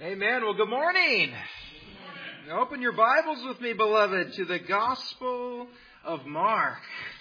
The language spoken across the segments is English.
Amen. Well, good morning. Open your Bibles with me, beloved, to the Gospel of Mark.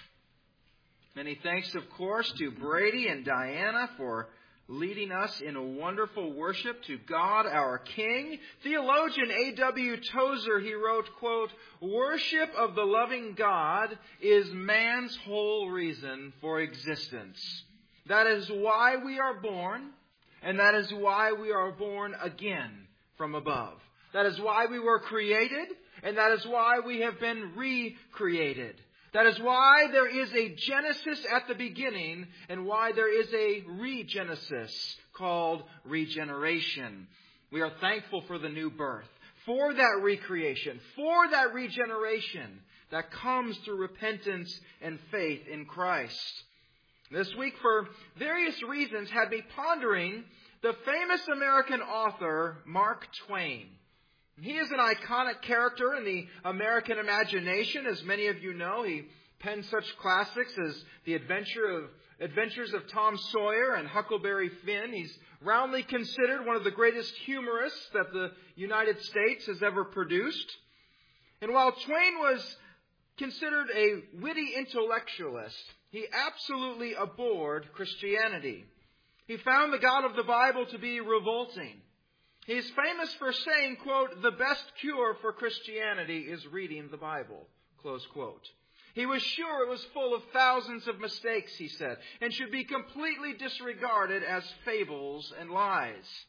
Many thanks, of course, to Brady and Diana for leading us in a wonderful worship to God, our King. Theologian A.W. Tozer, he wrote, quote, "Worship of the loving God is man's whole reason for existence. That is why we are born. And that is why we are born again from above. That is why we were created, and that is why we have been recreated. That is why there is a Genesis at the beginning, and why there is a regenesis called regeneration. We are thankful for the new birth, for that recreation, for that regeneration that comes through repentance and faith in Christ. This week, for various reasons, had me pondering the famous American author, Mark Twain. He is an iconic character in the American imagination. As many of you know, he penned such classics as The Adventures of Tom Sawyer and Huckleberry Finn. He's roundly considered one of the greatest humorists that the United States has ever produced. And while Twain was considered a witty intellectualist, he absolutely abhorred Christianity. He found the God of the Bible to be revolting. He is famous for saying, quote, "The best cure for Christianity is reading the Bible," close quote. He was sure it was full of thousands of mistakes, he said, and should be completely disregarded as fables and lies.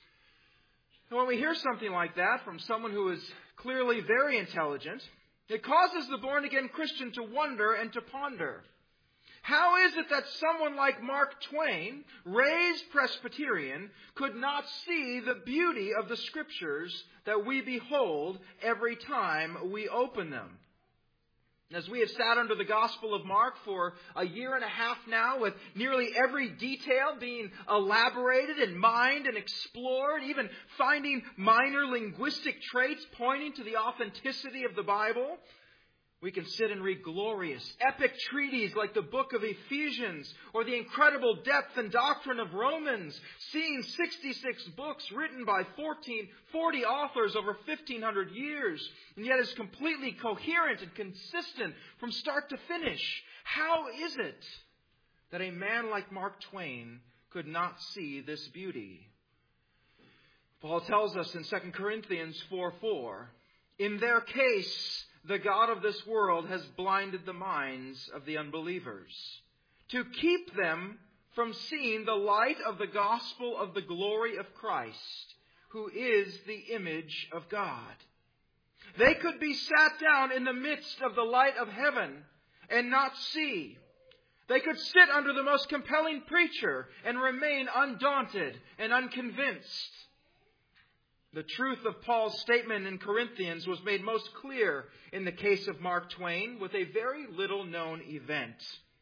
And when we hear something like that from someone who is clearly very intelligent, it causes the born-again Christian to wonder and to ponder. How is it that someone like Mark Twain, raised Presbyterian, could not see the beauty of the Scriptures that we behold every time we open them? As we have sat under the Gospel of Mark for a year and a half now, with nearly every detail being elaborated and mined and explored, even finding minor linguistic traits pointing to the authenticity of the Bible, we can sit and read glorious, epic treatises like the book of Ephesians or the incredible depth and doctrine of Romans, seeing 66 books written by 40 authors over 1,500 years, and yet is completely coherent and consistent from start to finish. How is it that a man like Mark Twain could not see this beauty? Paul tells us in 2 Corinthians 4:4, "In their case, the God of this world has blinded the minds of the unbelievers, to keep them from seeing the light of the gospel of the glory of Christ, who is the image of God." They could be sat down in the midst of the light of heaven and not see. They could sit under the most compelling preacher and remain undaunted and unconvinced. The truth of Paul's statement in Corinthians was made most clear in the case of Mark Twain with a very little known event.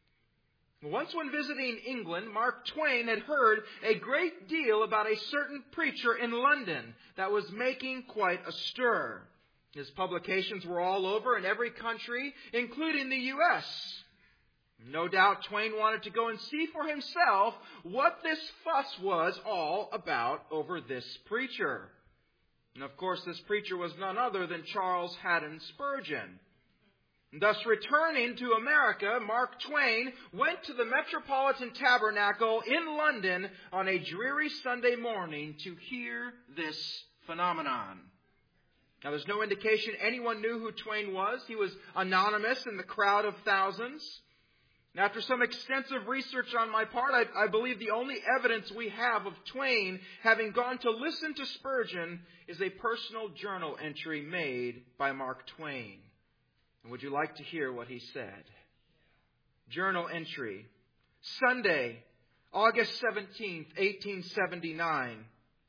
Once when visiting England, Mark Twain had heard a great deal about a certain preacher in London that was making quite a stir. His publications were all over in every country, including the U.S. No doubt Twain wanted to go and see for himself what this fuss was all about over this preacher. And of course, this preacher was none other than Charles Haddon Spurgeon. Thus, returning to America, Mark Twain went to the Metropolitan Tabernacle in London on a dreary Sunday morning to hear this phenomenon. Now, there's no indication anyone knew who Twain was. He was anonymous in the crowd of thousands. And after some extensive research on my part, I believe the only evidence we have of Twain having gone to listen to Spurgeon is a personal journal entry made by Mark Twain. And would you like to hear what he said? Journal entry. Sunday, August 17th, 1879.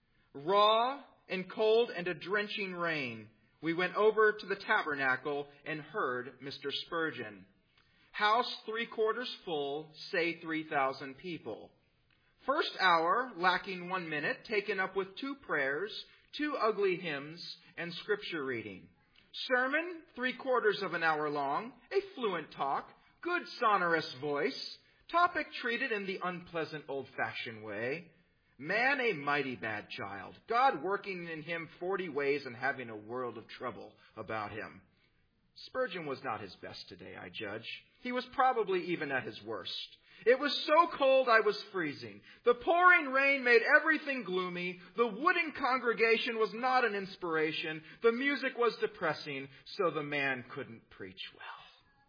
Raw and cold and a drenching rain. We went over to the tabernacle and heard Mr. Spurgeon. House 3/4 full, say 3,000 people. First hour, lacking 1 minute, taken up with 2 prayers, 2 ugly hymns, and scripture reading. Sermon, 3/4 of an hour long, a fluent talk, good sonorous voice, topic treated in the unpleasant old-fashioned way. Man, a mighty bad child. God working in him 40 ways and having a world of trouble about him. Spurgeon was not his best today, I judge. He was probably even at his worst. It was so cold I was freezing. The pouring rain made everything gloomy. The wooden congregation was not an inspiration. The music was depressing, so the man couldn't preach well.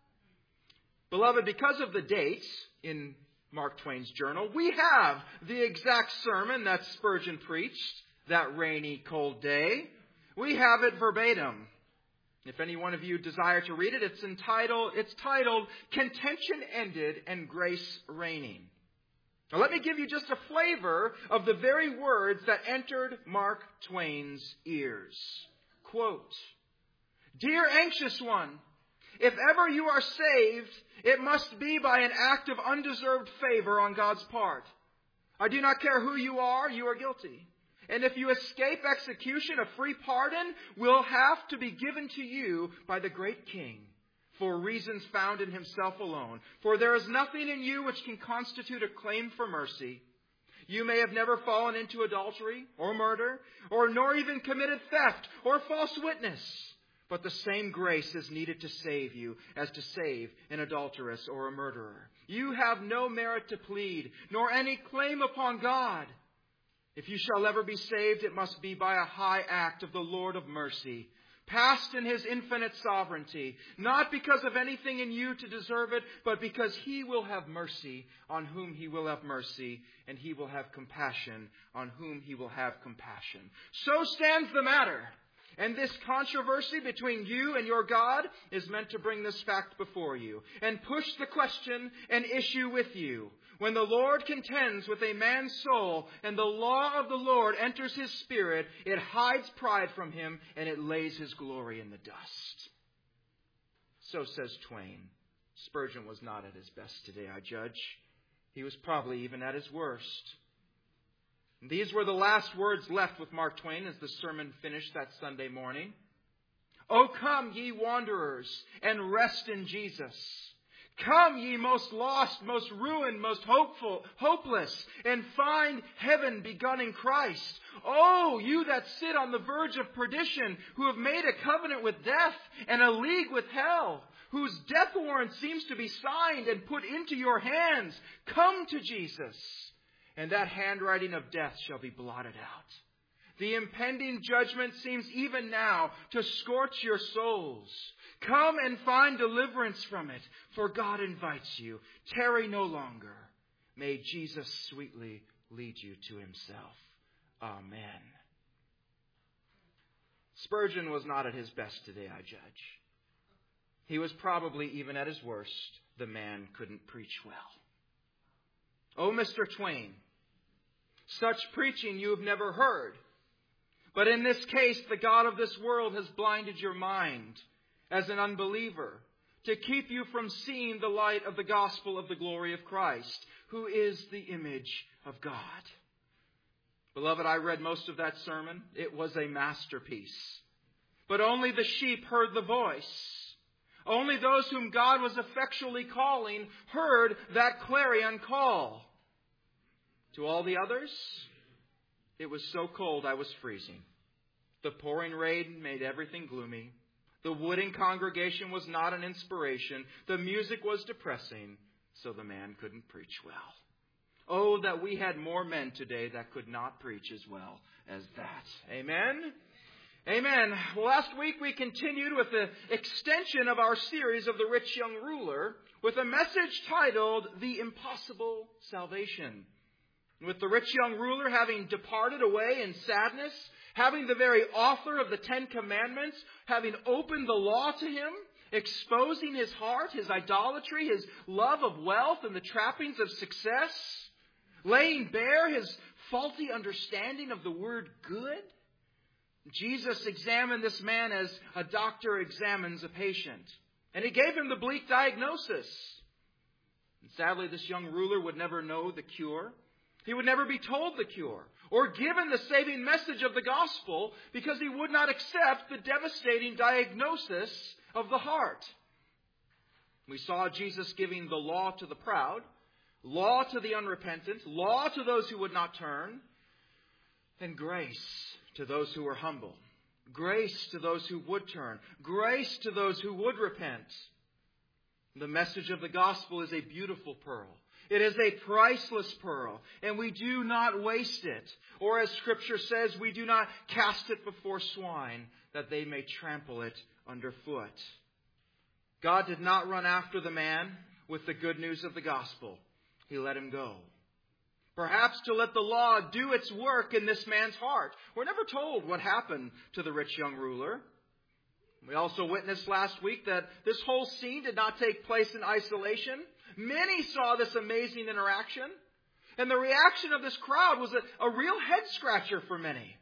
Beloved, because of the dates in Mark Twain's journal, we have the exact sermon that Spurgeon preached that rainy, cold day. We have it verbatim. If any one of you desire to read it, it's titled Contention Ended and Grace Reigning. Now let me give you just a flavor of the very words that entered Mark Twain's ears. Quote, "Dear anxious one, if ever you are saved, it must be by an act of undeserved favor on God's part. I do not care who you are guilty. And if you escape execution, a free pardon will have to be given to you by the great King, for reasons found in himself alone. For there is nothing in you which can constitute a claim for mercy. You may have never fallen into adultery or murder, nor even committed theft or false witness. But the same grace is needed to save you as to save an adulteress or a murderer. You have no merit to plead, nor any claim upon God. If you shall ever be saved, it must be by a high act of the Lord of mercy, passed in his infinite sovereignty, not because of anything in you to deserve it, but because he will have mercy on whom he will have mercy, and he will have compassion on whom he will have compassion. So stands the matter. And this controversy between you and your God is meant to bring this fact before you and push the question and issue with you. When the Lord contends with a man's soul and the law of the Lord enters his spirit, it hides pride from him and it lays his glory in the dust." So says Twain. Spurgeon was not at his best today, I judge. He was probably even at his worst. These were the last words left with Mark Twain as the sermon finished that Sunday morning. "O come, ye wanderers, and rest in Jesus. Come, ye most lost, most ruined, most hopeless, and find heaven begun in Christ. Oh, you that sit on the verge of perdition, who have made a covenant with death and a league with hell, whose death warrant seems to be signed and put into your hands, come to Jesus, and that handwriting of death shall be blotted out. The impending judgment seems even now to scorch your souls. Come and find deliverance from it, for God invites you. Tarry no longer. May Jesus sweetly lead you to himself. Amen." Spurgeon was not at his best today, I judge. He was probably even at his worst. The man couldn't preach well. Oh, Mr. Twain, such preaching you have never heard. But in this case, the God of this world has blinded your mind as an unbeliever to keep you from seeing the light of the gospel of the glory of Christ, who is the image of God. Beloved, I read most of that sermon. It was a masterpiece. But only the sheep heard the voice. Only those whom God was effectually calling heard that clarion call. To all the others, it was so cold I was freezing. The pouring rain made everything gloomy. The wooden congregation was not an inspiration. The music was depressing, so the man couldn't preach well. Oh, that we had more men today that could not preach as well as that. Amen? Amen. Well, last week we continued with the extension of our series of the rich young ruler with a message titled The Impossible Salvation. With the rich young ruler having departed away in sadness, having the very author of the Ten Commandments, having opened the law to him, exposing his heart, his idolatry, his love of wealth and the trappings of success, laying bare his faulty understanding of the word good, Jesus examined this man as a doctor examines a patient. And he gave him the bleak diagnosis. And sadly, this young ruler would never know the cure. He would never be told the cure or given the saving message of the gospel because he would not accept the devastating diagnosis of the heart. We saw Jesus giving the law to the proud, law to the unrepentant, law to those who would not turn, And grace to those who are humble. Grace to those who would turn. Grace to those who would repent. The message of the gospel is a beautiful pearl. It is a priceless pearl, and we do not waste it. Or as Scripture says, we do not cast it before swine, that they may trample it underfoot. God did not run after the man with the good news of the gospel. He let him go. Perhaps to let the law do its work in this man's heart. We're never told what happened to the rich young ruler. We also witnessed last week that this whole scene did not take place in isolation. Many saw this amazing interaction. And the reaction of this crowd was a real head-scratcher for many.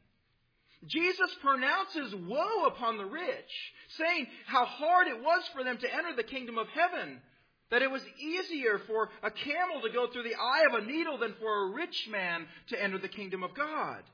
Jesus pronounces woe upon the rich, saying how hard it was for them to enter the kingdom of heaven. That it was easier for a camel to go through the eye of a needle than for a rich man to enter the kingdom of God.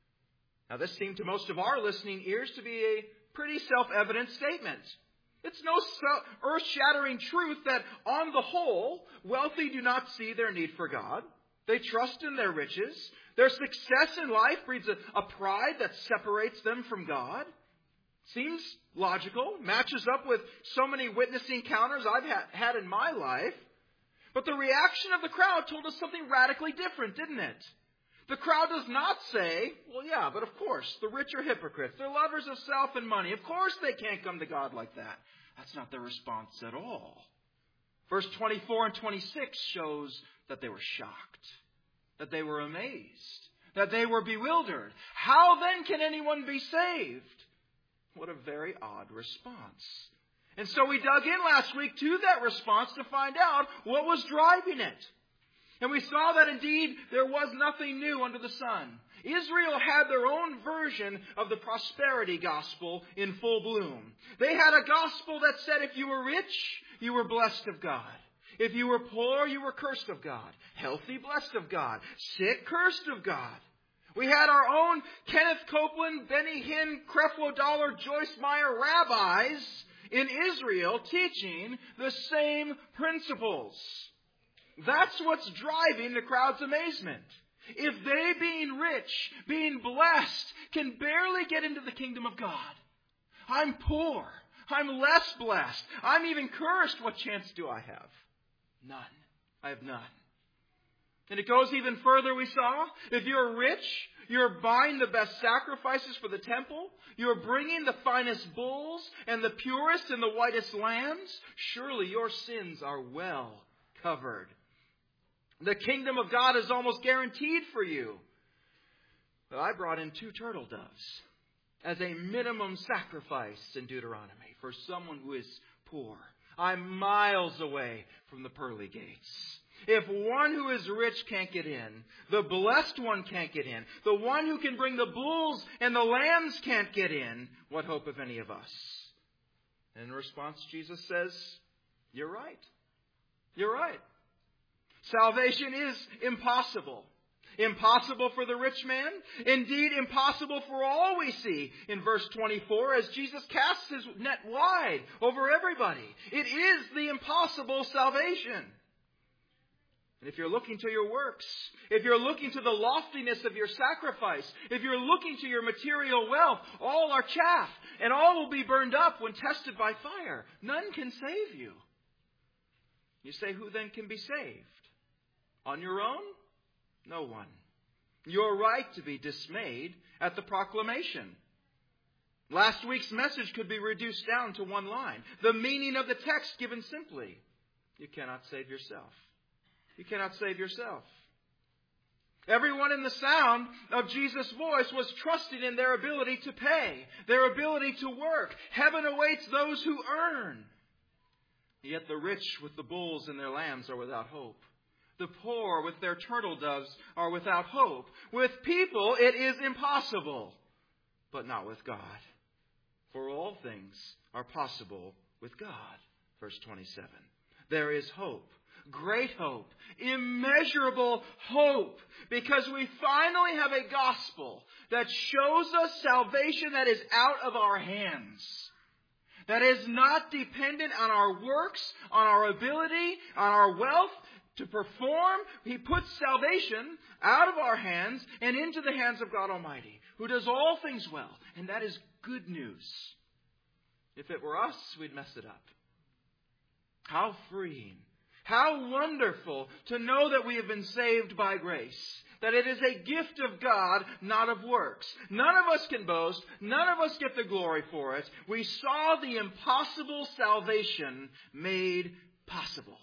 Now, this seemed to most of our listening ears to be a pretty self-evident statement. It's no earth-shattering truth that, on the whole, wealthy do not see their need for God. They trust in their riches. Their success in life breeds a pride that separates them from God. Seems logical, matches up with so many witness encounters I've had in my life. But the reaction of the crowd told us something radically different, didn't it? The crowd does not say, well, yeah, but of course, the rich are hypocrites. They're lovers of self and money. Of course they can't come to God like that. That's not their response at all. Verse 24 and 26 shows that they were shocked, that they were amazed, that they were bewildered. How then can anyone be saved? What a very odd response. And so we dug in last week to that response to find out what was driving it. And we saw that indeed there was nothing new under the sun. Israel had their own version of the prosperity gospel in full bloom. They had a gospel that said if you were rich, you were blessed of God. If you were poor, you were cursed of God. Healthy, blessed of God. Sick, cursed of God. We had our own Kenneth Copeland, Benny Hinn, Creflo Dollar, Joyce Meyer rabbis in Israel teaching the same principles. That's what's driving the crowd's amazement. If they, being rich, being blessed, can barely get into the kingdom of God, I'm poor, I'm less blessed, I'm even cursed, what chance do I have? None. I have none. And it goes even further, we saw. If you're rich, you're buying the best sacrifices for the temple. You're bringing the finest bulls and the purest and the whitest lambs. Surely your sins are well covered. The kingdom of God is almost guaranteed for you. But I brought in 2 turtle doves as a minimum sacrifice in Deuteronomy for someone who is poor. I'm miles away from the pearly gates. If one who is rich can't get in, the blessed one can't get in, the one who can bring the bulls and the lambs can't get in, what hope of any of us? In response, Jesus says, you're right. You're right. Salvation is impossible. Impossible for the rich man. Indeed, impossible for all we see in verse 24 as Jesus casts his net wide over everybody. It is the impossible salvation. And if you're looking to your works, if you're looking to the loftiness of your sacrifice, if you're looking to your material wealth, all are chaff, and all will be burned up when tested by fire. None can save you. You say, who then can be saved? On your own? No one. You're right to be dismayed at the proclamation. Last week's message could be reduced down to one line. The meaning of the text given simply. You cannot save yourself. You cannot save yourself. Everyone in the sound of Jesus' voice was trusting in their ability to pay, their ability to work. Heaven awaits those who earn. Yet the rich with the bulls and their lambs are without hope. The poor with their turtle doves are without hope. With people it is impossible, but not with God. For all things are possible with God. Verse 27. There is hope. Great hope, immeasurable hope, because we finally have a gospel that shows us salvation that is out of our hands, that is not dependent on our works, on our ability, on our wealth. to perform. He puts salvation out of our hands and into the hands of God Almighty, who does all things well. And that is good news. If it were us, we'd mess it up. How freeing. How wonderful to know that we have been saved by grace. That it is a gift of God, not of works. None of us can boast. None of us get the glory for it. We saw the impossible salvation made possible.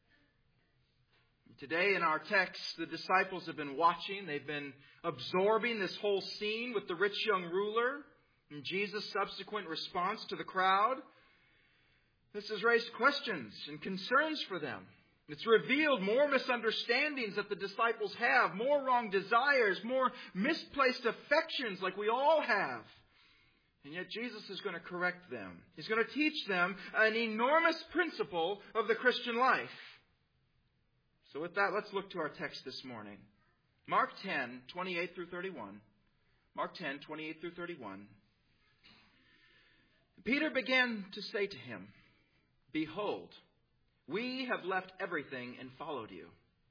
Today in our text, the disciples have been watching. They've been absorbing this whole scene with the rich young ruler and Jesus' subsequent response to the crowd. This has raised questions and concerns for them. It's revealed more misunderstandings that the disciples have, more wrong desires, more misplaced affections like we all have. And yet Jesus is going to correct them. He's going to teach them an enormous principle of the Christian life. So with that, let's look to our text this morning. Mark 10, 28 through 31. Mark 10, 28 through 31. Peter began to say to him, "Behold, we have left everything and followed you."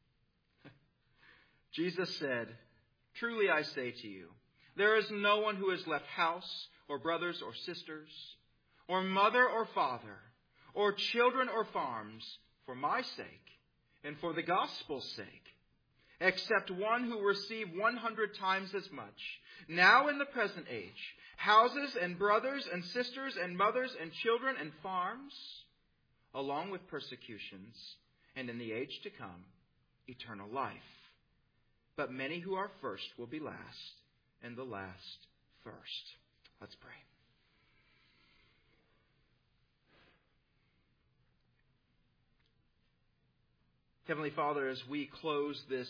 Jesus said, "Truly I say to you, there is no one who has left house or brothers or sisters or mother or father or children or farms for my sake and for the gospel's sake, except one who received 100 times as much, now in the present age, houses and brothers and sisters and mothers and children and farms, along with persecutions, and in the age to come, eternal life. But many who are first will be last, and the last first." Let's pray. Heavenly Father, as we close this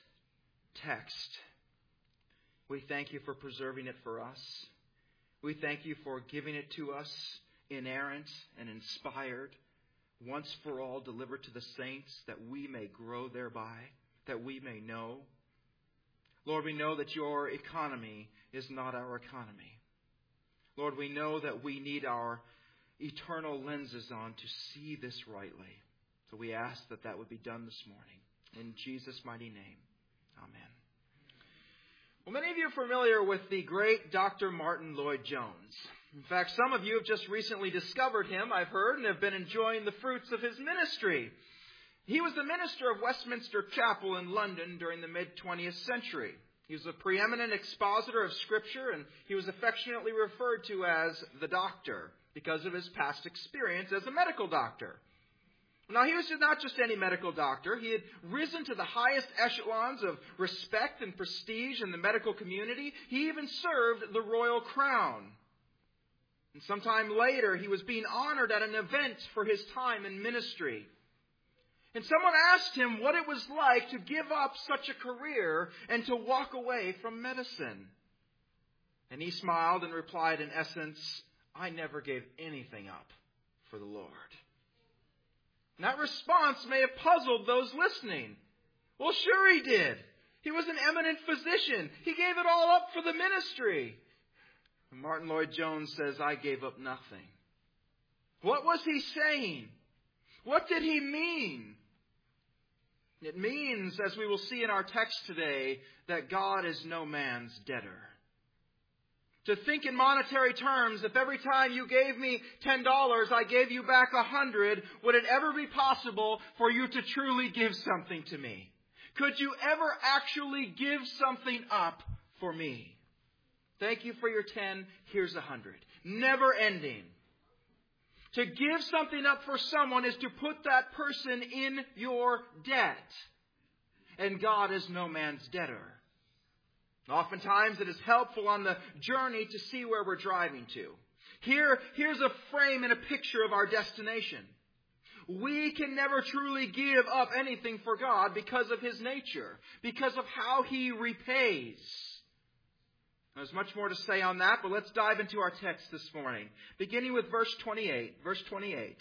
text, we thank you for preserving it for us. We thank you for giving it to us inerrant and inspired, once for all delivered to the saints, that we may grow thereby, that we may know. Lord, we know that your economy is not our economy. Lord, we know that we need our eternal lenses on to see this rightly. So we ask that that would be done this morning. In Jesus' mighty name, amen. Well, many of you are familiar with the great Dr. Martin Lloyd-Jones. In fact, some of you have just recently discovered him, I've heard, and have been enjoying the fruits of his ministry. He was the minister of Westminster Chapel in London during the mid-20th century. He was a preeminent expositor of Scripture, and he was affectionately referred to as the Doctor because of his past experience as a medical doctor. Now, he was not just any medical doctor. He had risen to the highest echelons of respect and prestige in the medical community. He even served the royal crown. And sometime later, he was being honored at an event for his time in ministry. And someone asked him what it was like to give up such a career and to walk away from medicine. And he smiled and replied, in essence, "I never gave anything up for the Lord." And that response may have puzzled those listening. Well, sure he did. He was an eminent physician. He gave it all up for the ministry. And Martin Lloyd-Jones says, "I gave up nothing." What was he saying? What did he mean? It means, as we will see in our text today, that God is no man's debtor. To think in monetary terms, if every time you gave me $10, I gave you back 100, would it ever be possible for you to truly give something to me? Could you ever actually give something up for me? Thank you for your 10, here's 100. Never ending. To give something up for someone is to put that person in your debt. And God is no man's debtor. Oftentimes it is helpful on the journey to see where we're driving to. Here's a frame and a picture of our destination. We can never truly give up anything for God because of His nature, because of how He repays. There's much more to say on that, but let's dive into our text this morning, beginning with verse 28. Verse 28.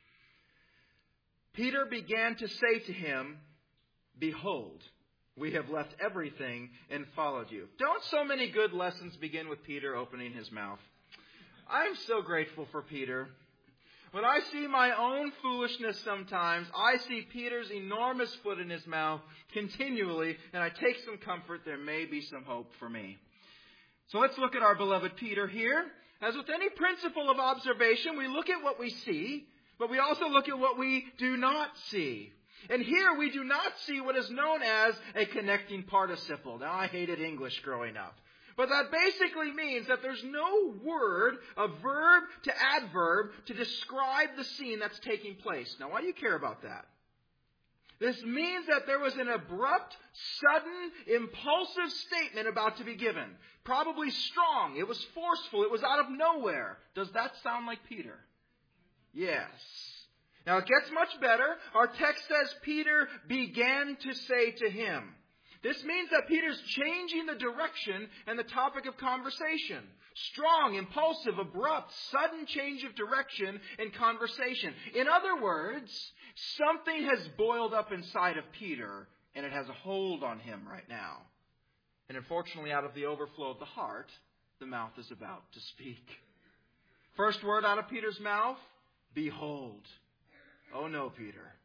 Peter began to say to him, "Behold, we have left everything and followed you." Don't so many good lessons begin with Peter opening his mouth? I'm so grateful for Peter. When I see my own foolishness sometimes, I see Peter's enormous foot in his mouth continually, and I take some comfort. There may be some hope for me. So let's look at our beloved Peter here. As with any principle of observation, we look at what we see, but we also look at what we do not see. And here we do not see what is known as a connecting participle. Now, I hated English growing up. But that basically means that there's no word, a verb to adverb, to describe the scene that's taking place. Now, why do you care about that? This means that there was an abrupt, sudden, impulsive statement about to be given. Probably strong. It was forceful. It was out of nowhere. Does that sound like Peter? Yes. Now, it gets much better. Our text says Peter began to say to him. This means that Peter's changing the direction and the topic of conversation. Strong, impulsive, abrupt, sudden change of direction in conversation. In other words, something has boiled up inside of Peter, and it has a hold on him right now. And unfortunately, out of the overflow of the heart, the mouth is about to speak. First word out of Peter's mouth, behold. Oh no, Peter.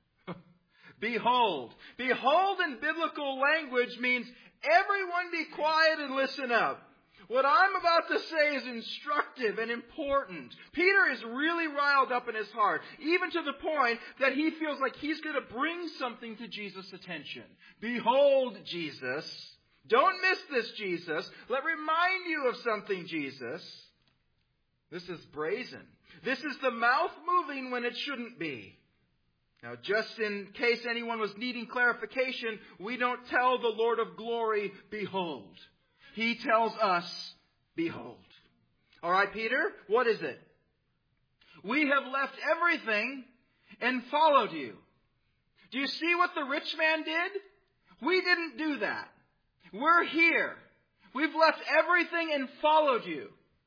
Behold. Behold in biblical language means everyone be quiet and listen up. What I'm about to say is instructive and important. Peter is really riled up in his heart, even to the point that he feels like he's going to bring something to Jesus' attention. Behold, Jesus. Don't miss this, Jesus. Let me remind you of something, Jesus. This is brazen. This is the mouth moving when it shouldn't be. Now, just in case anyone was needing clarification, we don't tell the Lord of glory, behold. He tells us, behold. All right, Peter, what is it? We have left everything and followed you. Do you see what the rich man did? We didn't do that. We're here. We've left everything and followed you.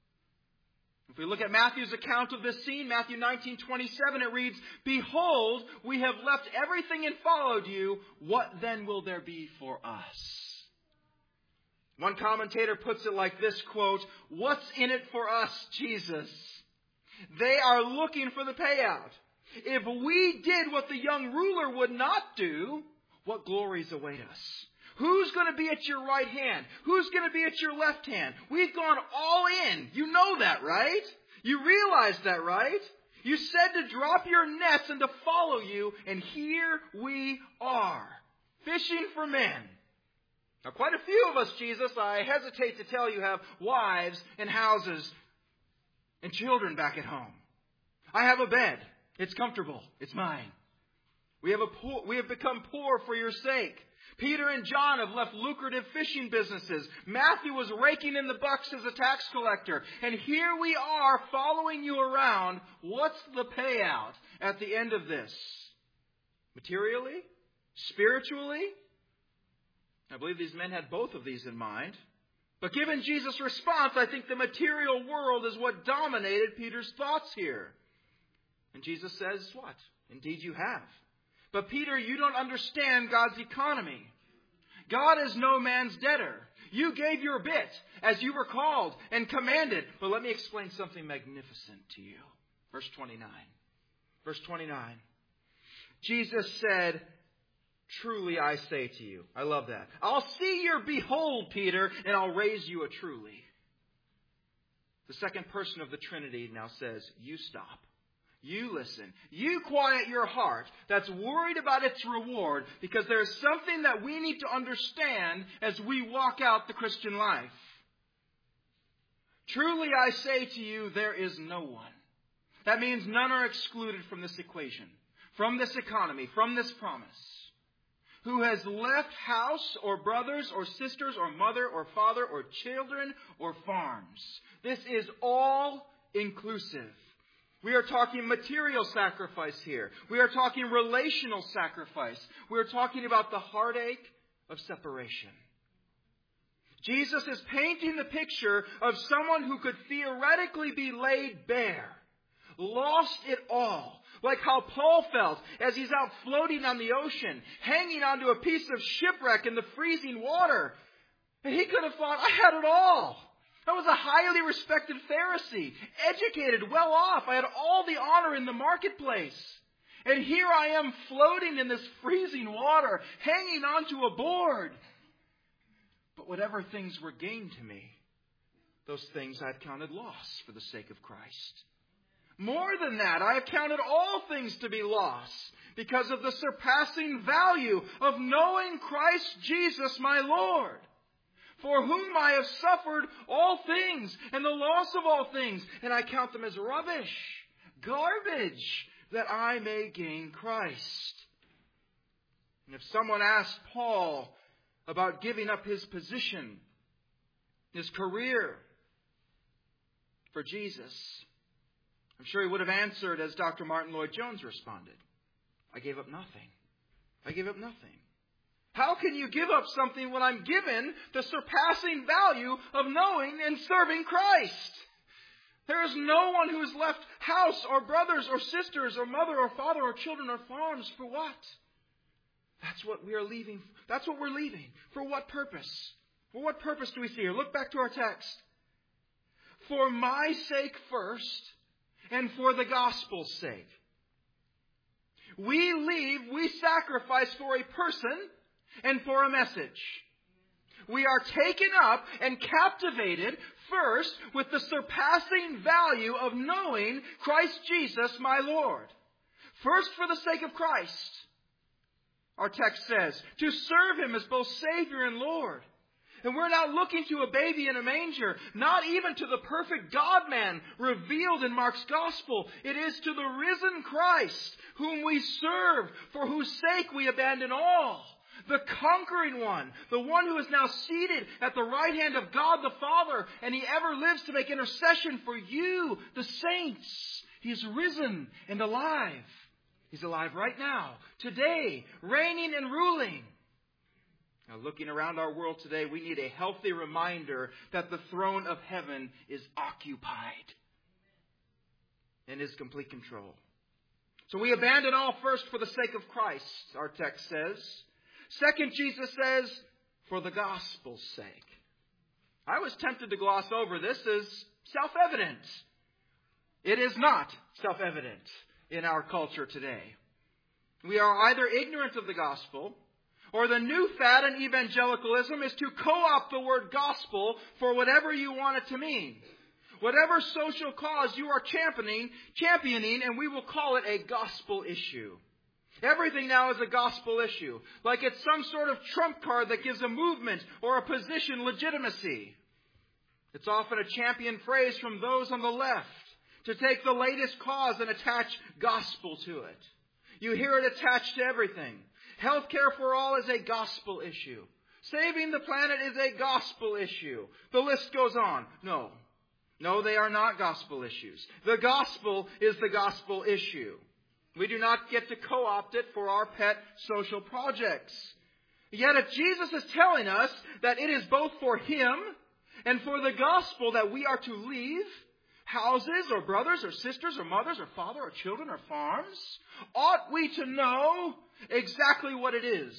If we look at Matthew's account of this scene, Matthew 19:27, it reads, behold, we have left everything and followed you. What then will there be for us? One commentator puts it like this, quote, what's in it for us, Jesus? They are looking for the payout. If we did what the young ruler would not do, what glories await us? Who's going to be at your right hand? Who's going to be at your left hand? We've gone all in. You know that, right? You realize that, right? You said to drop your nets and to follow you, and here we are, fishing for men. Now, quite a few of us, Jesus, I hesitate to tell you, have wives and houses and children back at home. I have a bed. It's comfortable. It's mine. We have become poor for your sake. Peter and John have left lucrative fishing businesses. Matthew was raking in the bucks as a tax collector. And here we are following you around. What's the payout at the end of this? Materially? Spiritually? I believe these men had both of these in mind. But given Jesus' response, I think the material world is what dominated Peter's thoughts here. And Jesus says, what? Indeed you have. But Peter, you don't understand God's economy. God is no man's debtor. You gave your bit as you were called and commanded. But let me explain something magnificent to you. Verse 29. Verse 29. Jesus said, truly I say to you. I love that. I'll see your behold, Peter, and I'll raise you a truly. The second person of the Trinity now says, you stop. You listen. You quiet your heart that's worried about its reward, because there's something that we need to understand as we walk out the Christian life. Truly I say to you, there is no one. That means none are excluded from this equation, from this economy, from this promise, who has left house or brothers or sisters or mother or father or children or farms. This is all inclusive. We are talking material sacrifice here. We are talking relational sacrifice. We are talking about the heartache of separation. Jesus is painting the picture of someone who could theoretically be laid bare, lost it all, like how Paul felt as he's out floating on the ocean, hanging onto a piece of shipwreck in the freezing water. And he could have thought, I had it all. I was a highly respected Pharisee, educated, well off. I had all the honor in the marketplace. And here I am floating in this freezing water, hanging onto a board. But whatever things were gained to me, those things I've counted loss for the sake of Christ. More than that, I have counted all things to be loss because of the surpassing value of knowing Christ Jesus my Lord, for whom I have suffered all things and the loss of all things, and I count them as rubbish, garbage, that I may gain Christ. And if someone asked Paul about giving up his position, his career for Jesus, I'm sure he would have answered as Dr. Martin Lloyd-Jones responded, I gave up nothing. I gave up nothing. How can you give up something when I'm given the surpassing value of knowing and serving Christ? There is no one who has left house or brothers or sisters or mother or father or children or farms for what? That's what we are leaving. That's what we're leaving. For what purpose? For what purpose do we see here? Look back to our text. For my sake first, and for the gospel's sake. We sacrifice for a person and for a message. We are taken up and captivated first with the surpassing value of knowing Christ Jesus my Lord. First for the sake of Christ. Our text says, to serve Him as both Savior and Lord. And we're not looking to a baby in a manger, not even to the perfect God-man revealed in Mark's Gospel. It is to the risen Christ, whom we serve, for whose sake we abandon all. The conquering one, the one who is now seated at the right hand of God the Father, and He ever lives to make intercession for you, the saints. He is risen and alive. He's alive right now, today, reigning and ruling. Now, looking around our world today, we need a healthy reminder that the throne of heaven is occupied and is complete control. So we abandon all first for the sake of Christ, our text says. Second, Jesus says, for the gospel's sake. I was tempted to gloss over this as self-evident. It is not self-evident in our culture today. We are either ignorant of the gospel, or the new fad in evangelicalism is to co-opt the word gospel for whatever you want it to mean. Whatever social cause you are championing, and we will call it a gospel issue. Everything now is a gospel issue, like it's some sort of trump card that gives a movement or a position legitimacy. It's often a champion phrase from those on the left to take the latest cause and attach gospel to it. You hear it attached to everything. Healthcare for all is a gospel issue. Saving the planet is a gospel issue. The list goes on. No, they are not gospel issues. The gospel is the gospel issue. We do not get to co-opt it for our pet social projects. Yet if Jesus is telling us that it is both for Him and for the gospel that we are to leave houses or brothers or sisters or mothers or father or children or farms, ought we to know exactly what it is?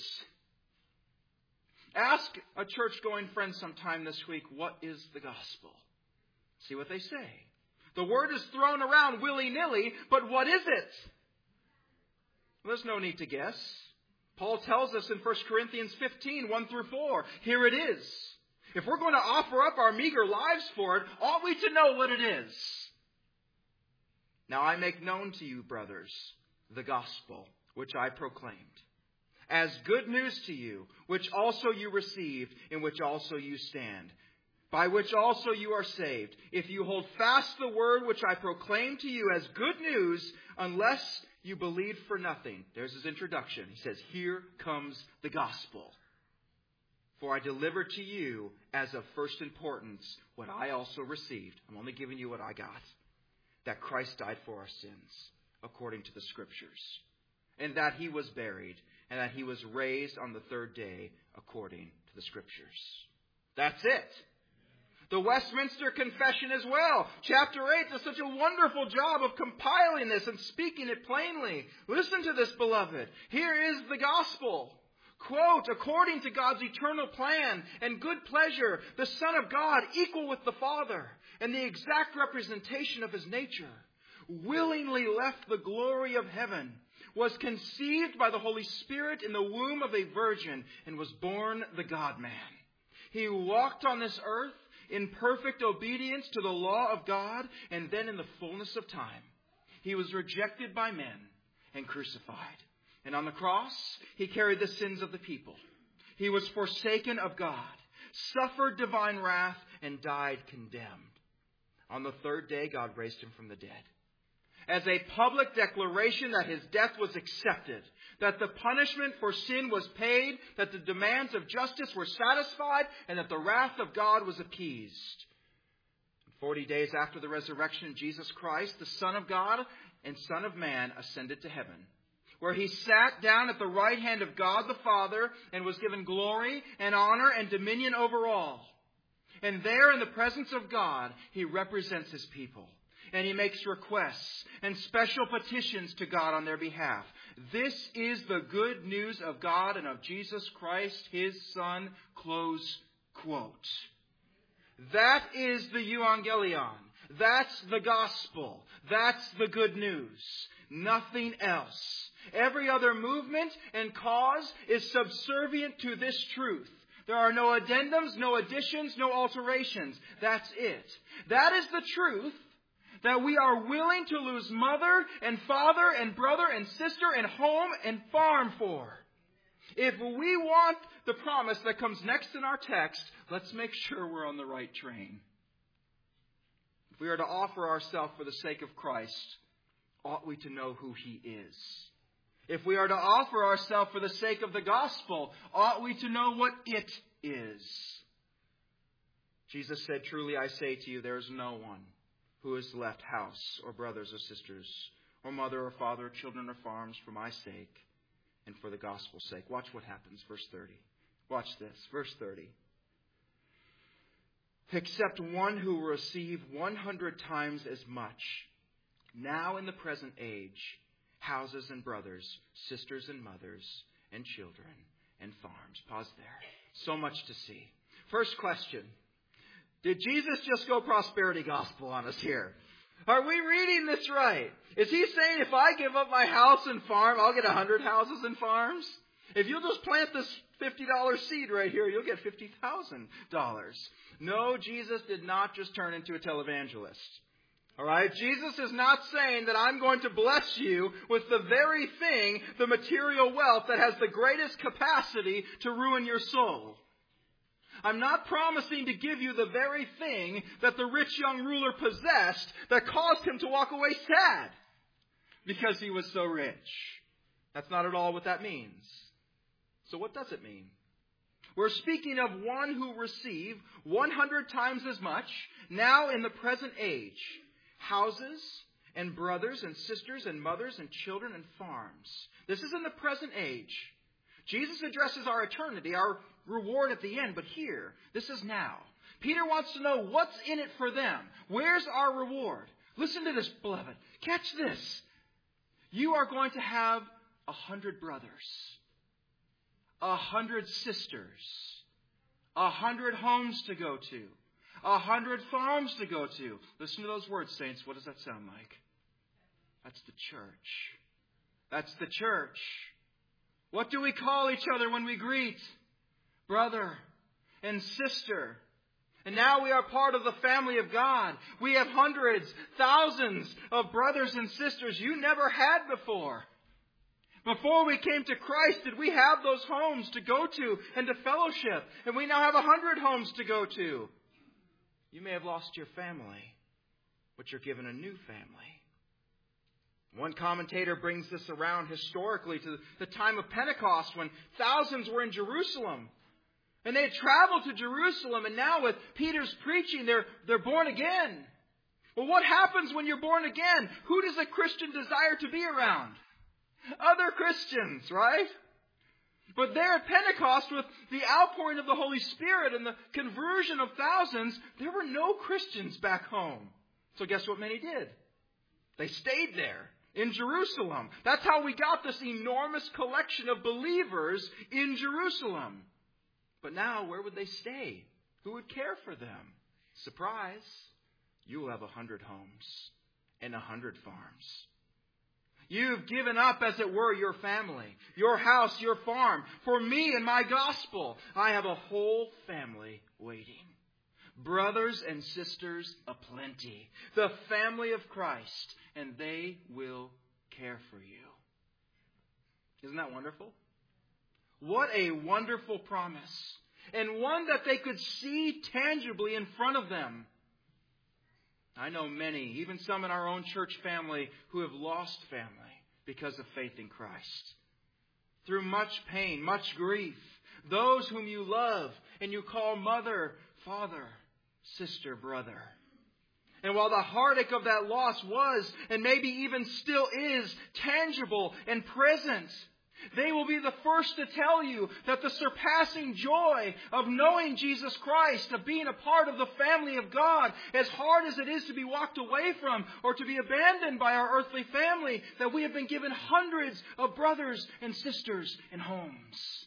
Ask a church-going friend sometime this week, what is the gospel? See what they say. The word is thrown around willy-nilly, but what is it? Well, there's no need to guess. Paul tells us in 1 Corinthians 15, 1 through 4, here it is. If we're going to offer up our meager lives for it, ought we to know what it is? Now I make known to you, brothers, the gospel which I proclaimed, as good news to you, which also you received, in which also you stand, by which also you are saved, if you hold fast the word which I proclaimed to you as good news, unless you believed for nothing. There's his introduction. He says, here comes the gospel. For I delivered to you as of first importance what I also received. I'm only giving you what I got. That Christ died for our sins, according to the Scriptures. And that He was buried, and that He was raised on the third day, according to the Scriptures. That's it. The Westminster Confession as well. Chapter 8 does such a wonderful job of compiling this and speaking it plainly. Listen to this, beloved. Here is the gospel. Quote, according to God's eternal plan and good pleasure, the Son of God, equal with the Father, and the exact representation of His nature, willingly left the glory of heaven, was conceived by the Holy Spirit in the womb of a virgin, and was born the God-man. He walked on this earth in perfect obedience to the law of God, and then in the fullness of time, He was rejected by men and crucified. And on the cross, He carried the sins of the people. He was forsaken of God, suffered divine wrath, and died condemned. On the third day, God raised Him from the dead, as a public declaration that His death was accepted, that the punishment for sin was paid, that the demands of justice were satisfied, and that the wrath of God was appeased. 40 days after the resurrection, Jesus Christ, the Son of God and Son of Man, ascended to heaven, where He sat down at the right hand of God the Father and was given glory and honor and dominion over all. And there in the presence of God, He represents His people. And He makes requests and special petitions to God on their behalf. This is the good news of God and of Jesus Christ, His Son. Close quote. That is the euangelion. That's the gospel. That's the good news. Nothing else. Every other movement and cause is subservient to this truth. There are no addendums, no additions, no alterations. That's it. That is the truth that we are willing to lose mother and father and brother and sister and home and farm for. If we want the promise that comes next in our text, let's make sure we're on the right train. If we are to offer ourselves for the sake of Christ, ought we to know who He is? If we are to offer ourselves for the sake of the gospel, ought we to know what it is? Jesus said, truly I say to you, there is no one who has left house or brothers or sisters or mother or father or children or farms for my sake and for the gospel's sake. Watch what happens. Verse 30. Watch this. Verse 30. Except one who will receive 100 times as much, now in the present age, houses and brothers, sisters and mothers, and children and farms. Pause there. So much to see. First question. Did Jesus just go prosperity gospel on us here? Are we reading this right? Is He saying if I give up my house and farm, I'll get 100 houses and farms? If you'll just plant this $50 seed right here, you'll get $50,000. No, Jesus did not just turn into a televangelist. All right? Jesus is not saying that I'm going to bless you with the very thing, the material wealth that has the greatest capacity to ruin your soul. I'm not promising to give you the very thing that the rich young ruler possessed that caused him to walk away sad because he was so rich. That's not at all what that means. So what does it mean? We're speaking of one who received 100 times as much, now in the present age, houses and brothers and sisters and mothers and children and farms. This is in the present age. Jesus addresses our eternity, our reward at the end, but here, this is now. Peter wants to know what's in it for them. Where's our reward? Listen to this, beloved. Catch this. You are going to have 100 brothers, 100 sisters, 100 homes to go to, 100 farms to go to. Listen to those words, saints. What does that sound like? That's the church. That's the church. What do we call each other when we greet? Brother and sister. And now we are part of the family of God. We have hundreds, thousands of brothers and sisters you never had before. Before we came to Christ, did we have those homes to go to and to fellowship? And we now have 100 homes to go to. You may have lost your family, but you're given a new family. One commentator brings this around historically to the time of Pentecost when thousands were in Jerusalem. And they had traveled to Jerusalem, and now with Peter's preaching, they're born again. Well, what happens when you're born again? Who does a Christian desire to be around? Other Christians, right? But there at Pentecost, with the outpouring of the Holy Spirit and the conversion of thousands, there were no Christians back home. So guess what many did? They stayed there. in Jerusalem. That's how we got this enormous collection of believers in Jerusalem. But now, where would they stay? Who would care for them? Surprise! You will have 100 homes and 100 farms. You've given up, as it were, your family, your house, your farm. For me and my gospel, I have a whole family waiting. Brothers and sisters aplenty. The family of Christ, and they will care for you. Isn't that wonderful? What a wonderful promise. And one that they could see tangibly in front of them. I know many, even some in our own church family, who have lost family because of faith in Christ. Through much pain, much grief. Those whom you love and you call mother, father, sister, brother. And while the heartache of that loss was, and maybe even still is, tangible and present, they will be the first to tell you that the surpassing joy of knowing Jesus Christ, of being a part of the family of God, as hard as it is to be walked away from or to be abandoned by our earthly family, that we have been given hundreds of brothers and sisters and homes.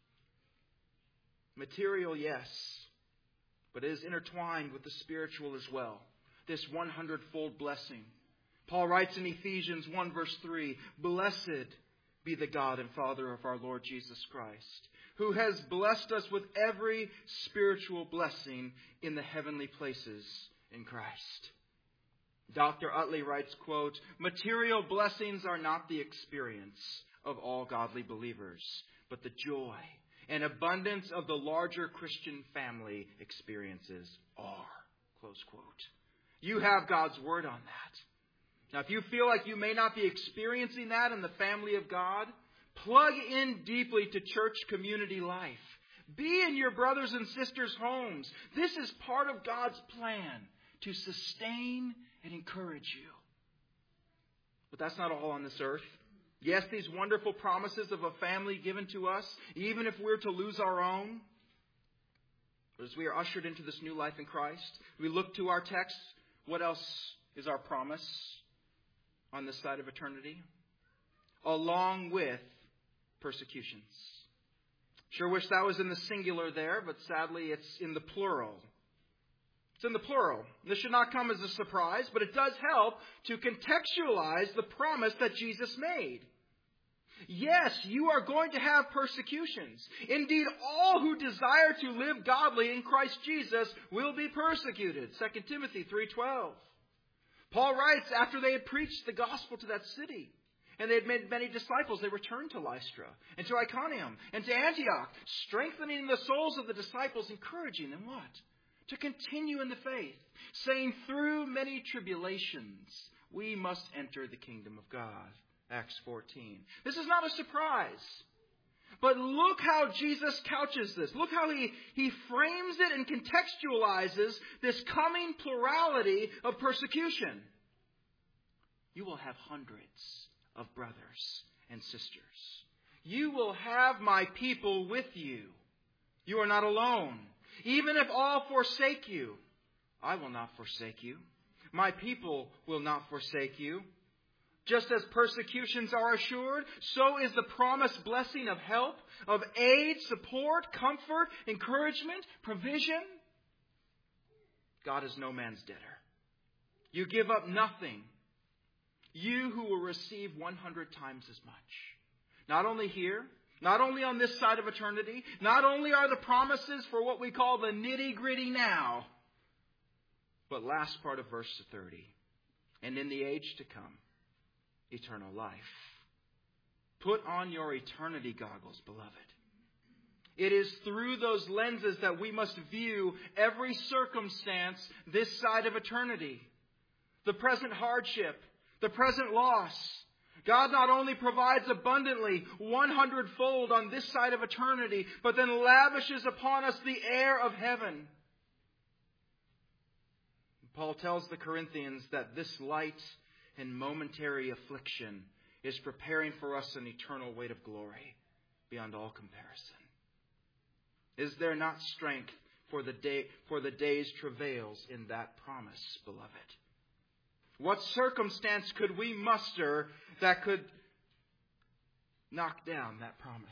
Material, yes, but it is intertwined with the spiritual as well. This 100-fold blessing. Paul writes in Ephesians 1 verse 3, "Blessed be the God and Father of our Lord Jesus Christ, who has blessed us with every spiritual blessing in the heavenly places in Christ." Dr. Utley writes, quote, "Material blessings are not the experience of all godly believers, but the joy and abundance of the larger Christian family experiences are." Close quote. You have God's word on that. Now, if you feel like you may not be experiencing that in the family of God, plug in deeply to church community life. Be in your brothers and sisters' homes. This is part of God's plan to sustain and encourage you. But that's not all on this earth. Yes, these wonderful promises of a family given to us, even if we're to lose our own. But as we are ushered into this new life in Christ, we look to our text. What else is our promise on this side of eternity? Along with persecutions. Sure wish that was in the singular there, but sadly it's in the plural. It's in the plural. This should not come as a surprise, but it does help to contextualize the promise that Jesus made. Yes, you are going to have persecutions. Indeed, all who desire to live godly in Christ Jesus will be persecuted. 2 Timothy 3:12. Paul writes, after they had preached the gospel to that city, and they had made many disciples, they returned to Lystra, and to Iconium, and to Antioch, strengthening the souls of the disciples, encouraging them what? To continue in the faith, saying, through many tribulations, we must enter the kingdom of God. Acts 14. This is not a surprise. But look how Jesus couches this. Look how he frames it and contextualizes this coming plurality of persecution. You will have hundreds of brothers and sisters. You will have my people with you. You are not alone. Even if all forsake you, I will not forsake you. My people will not forsake you. Just as persecutions are assured, so is the promised blessing of help, of aid, support, comfort, encouragement, provision. God is no man's debtor. You give up nothing. You who will receive 100 times as much. Not only here, not only on this side of eternity, not only are the promises for what we call the nitty-gritty now, but last part of verse 30, and in the age to come, eternal life. Put on your eternity goggles, beloved. It is through those lenses that we must view every circumstance this side of eternity. The present hardship, the present loss. God not only provides abundantly 100-fold on this side of eternity, but then lavishes upon us the air of heaven. Paul tells the Corinthians that this light and momentary affliction is preparing for us an eternal weight of glory beyond all comparison. Is there not strength for the day's travails in that promise, beloved? What circumstance could we muster that could knock down that promise?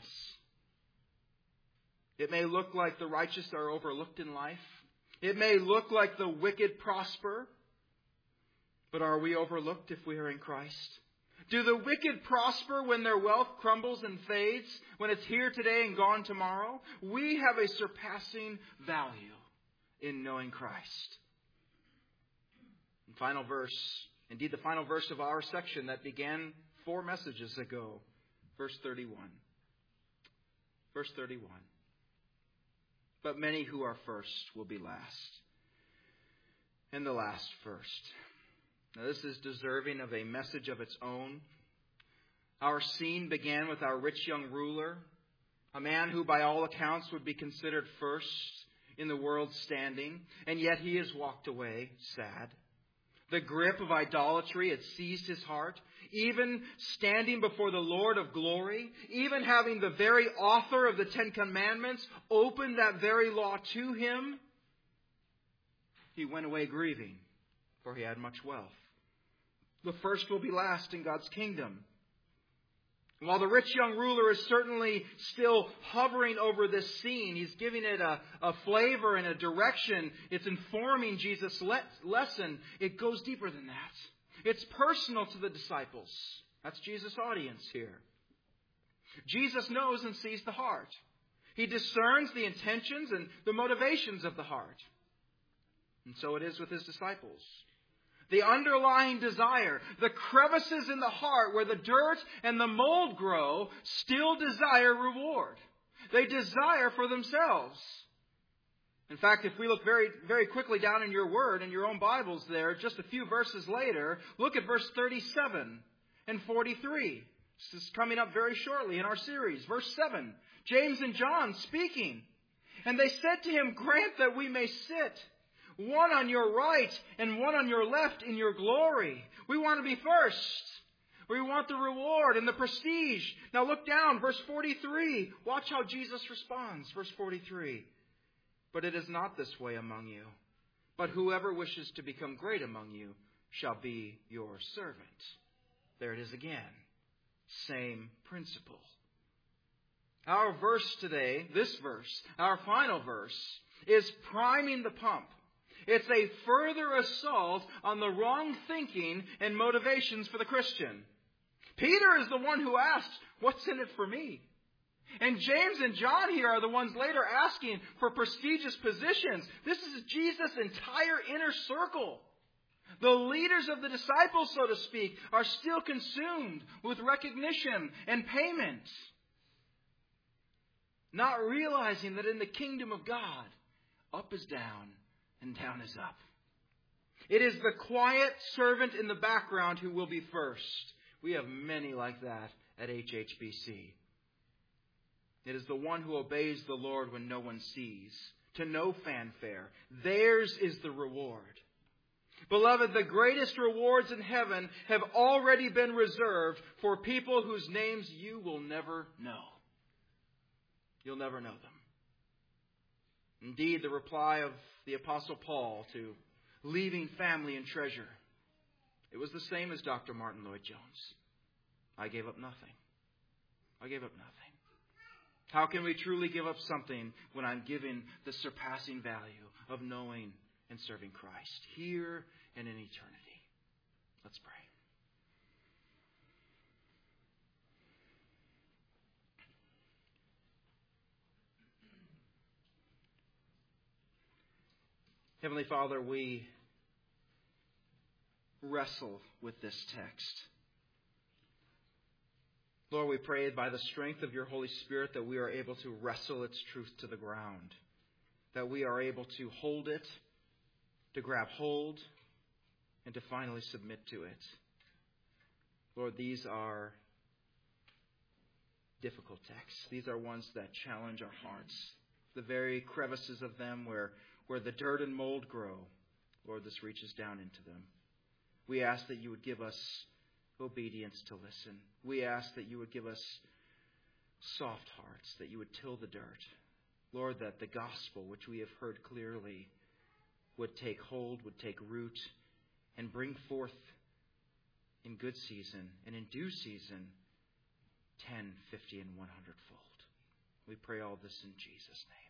It may look like the righteous are overlooked in life. It may look like the wicked prosper. But are we overlooked if we are in Christ? Do the wicked prosper when their wealth crumbles and fades, when it's here today and gone tomorrow? We have a surpassing value in knowing Christ. And final verse, indeed the final verse of our section that began 4 messages ago, verse 31. Verse 31. But many who are first will be last, and the last first. Now, this is deserving of a message of its own. Our scene began with our rich young ruler, a man who by all accounts would be considered first in the world's standing, and yet he has walked away sad. The grip of idolatry had seized his heart. Even standing before the Lord of glory, even having the very author of the 10 Commandments open that very law to him, he went away grieving, for he had much wealth. The first will be last in God's kingdom. While the rich young ruler is certainly still hovering over this scene, he's giving it a flavor and a direction. It's informing Jesus' lesson. It goes deeper than that. It's personal to the disciples. That's Jesus' audience here. Jesus knows and sees the heart. He discerns the intentions and the motivations of the heart. And so it is with his disciples. The underlying desire, the crevices in the heart where the dirt and the mold grow, still desire reward. They desire for themselves. In fact, if we look very, very quickly down in your word, in your own Bibles there, just a few verses later, look at verse 37 and 43. This is coming up very shortly in our series. Verse 7, James and John speaking. And they said to him, "Grant that we may sit, one on your right and one on your left in your glory." We want to be first. We want the reward and the prestige. Now look down, verse 43. Watch how Jesus responds. Verse 43. "But it is not this way among you. But whoever wishes to become great among you shall be your servant." There it is again. Same principle. Our verse today, this verse, our final verse, is priming the pump. It's a further assault on the wrong thinking and motivations for the Christian. Peter is the one who asked, "What's in it for me?" And James and John here are the ones later asking for prestigious positions. This is Jesus' entire inner circle. The leaders of the disciples, so to speak, are still consumed with recognition and payment, not realizing that in the kingdom of God, up is down and down is up. It is the quiet servant in the background who will be first. We have many like that at HHBC. It is the one who obeys the Lord when no one sees, to no fanfare. Theirs is the reward. Beloved, the greatest rewards in heaven have already been reserved for people whose names you will never know. You'll never know them. Indeed, the reply of the Apostle Paul to leaving family and treasure, it was the same as Dr. Martin Lloyd-Jones. I gave up nothing. I gave up nothing. How can we truly give up something when I'm given the surpassing value of knowing and serving Christ here and in eternity? Let's pray. Heavenly Father, we wrestle with this text. Lord, we pray by the strength of your Holy Spirit that we are able to wrestle its truth to the ground, that we are able to hold it, to grab hold, and to finally submit to it. Lord, these are difficult texts. These are ones that challenge our hearts. The very crevices of them where the dirt and mold grow, Lord, this reaches down into them. We ask that you would give us obedience to listen. We ask that you would give us soft hearts, that you would till the dirt. Lord, that the gospel, which we have heard clearly, would take hold, would take root, and bring forth in good season and in due season, 10, 50, and 100-fold. We pray all this in Jesus' name.